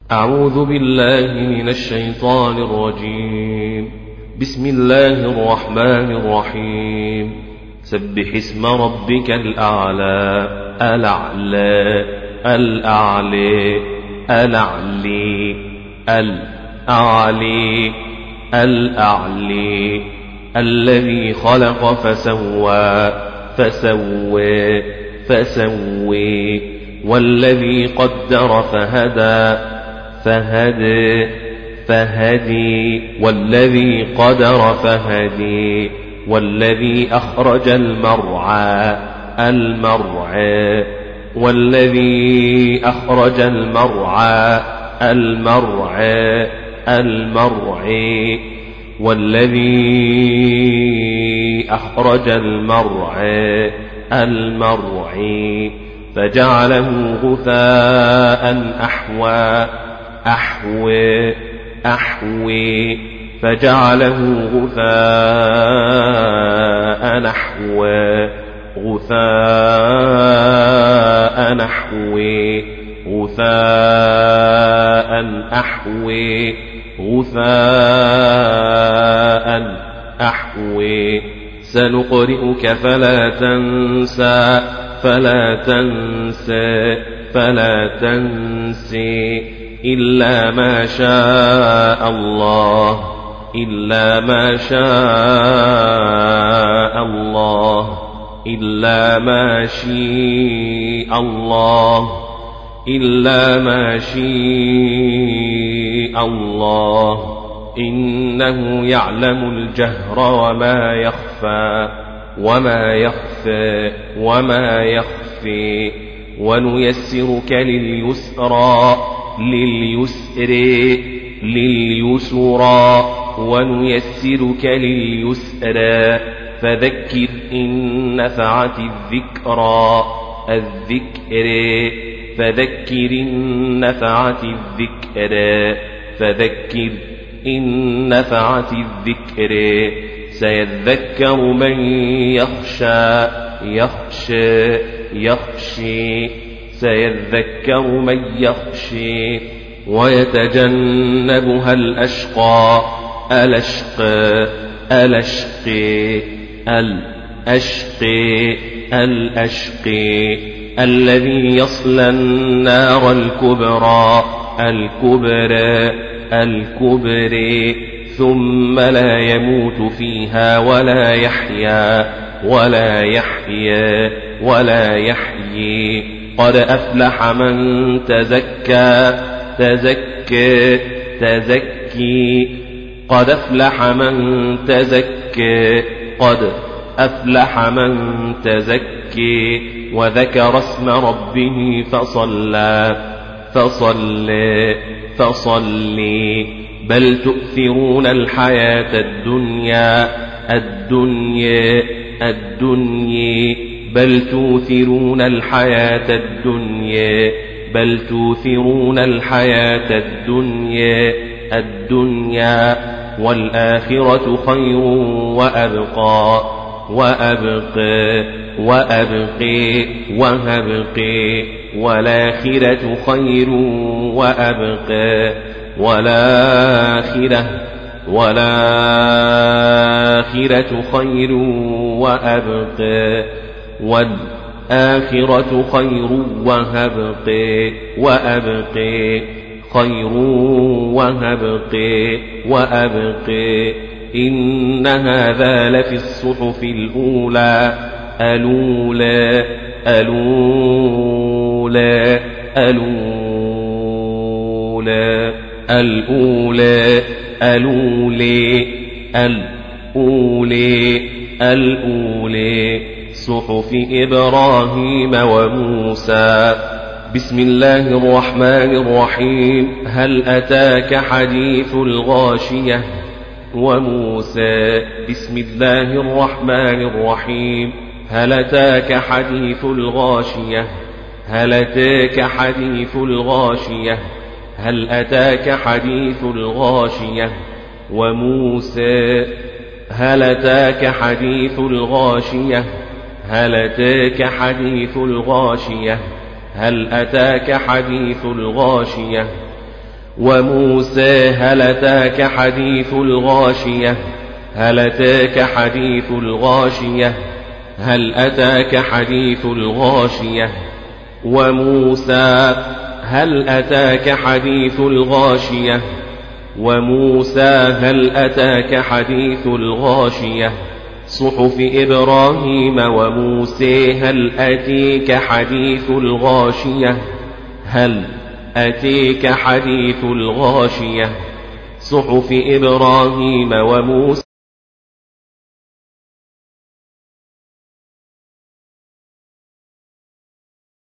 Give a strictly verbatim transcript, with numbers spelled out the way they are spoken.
أعوذ بالله من الشيطان الرجيم. بسم الله الرحمن الرحيم. سبح اسم ربك الأعلى الأعلى الأعلى الأعلي الأعلي الأعلي الذي خلق فسوى فسوى فسوي والذي قدر فهدى فهدي فهدي والذي قدر فهدي والذي أخرج المرعى المرعى والذي أخرج المرعى المرعى المرعي والذي أخرج المرعى المرعي فجعله غثاء أحوى أحوي أحوي فجعله غثاء نحوي غثاء نحوي غثاء أحوي غثاء أحوي سنقرئك فلا تنسى فلا تنسى فلا تنسي إلا ما شاء الله إلا ما شاء الله إلا ما شاء الله إلا ما شاء الله إنه يعلم الجهر وما يخفى وما يخفى وما يخفي ونيسرك لليسرى لليسر لليسرى ونيسرك لليسرى فذكر إن نفعت الذكرى الذكر فذكر إن نفعت الذكر فذكر إن نفعت الذكر سيذكر من يخشى يخشى يخشي سيذكر من يخشي ويتجنبها الأشقى الأشقى الأشقي الأشقي الأشقي الذي يصلى النار الكبرى الكبرى الكبرى ثم لا يموت فيها ولا يحيا ولا يحيا ولا يحيي قد أفلح من تزكى تزكى تزكي قد أفلح من تزكى قد أفلح من تزكي وذكر اسم ربه فصلى فصلى فصلي بل تؤثرون الحياة الدنيا الدنيا الدنيا بل توثرون الحياة الدنيا بل توثرون الحياة الدنيا الدنيا والآخرة خير وأبقى وأبقى وأبقي وهبقي والآخرة خير وأبقى والآخرة والآخرة خير وأبقى والآخرة خير وهبقي وأبقي خير وهبقي وأبقي إن هذا لفي الصحف الأولى الأولى الأولى الأولى الأولى الأولى الأولى الأولى صحف إبراهيم وموسى. بسم الله الرحمن الرحيم. هل أتاك حديث الغاشية وموسى. بسم الله الرحمن الرحيم. هل أتاك حديث الغاشية هل أتاك حديث الغاشية هل أتاك حديث الغاشية وموسى. هل أتاك حديث الغاشية هل أتاك حديث الغاشية هل أتاك حديث الغاشية وموسى هل أتاك حديث الغاشية هل أتاك حديث الغاشية هل أتاك حديث الغاشية وموسى هل أتاك حديث الغاشية وموسى هل أتاك حديث الغاشية صحف إبراهيم وموسى هل أتيك حديث الغاشية هل أتيك حديث الغاشية صحف إبراهيم وموسى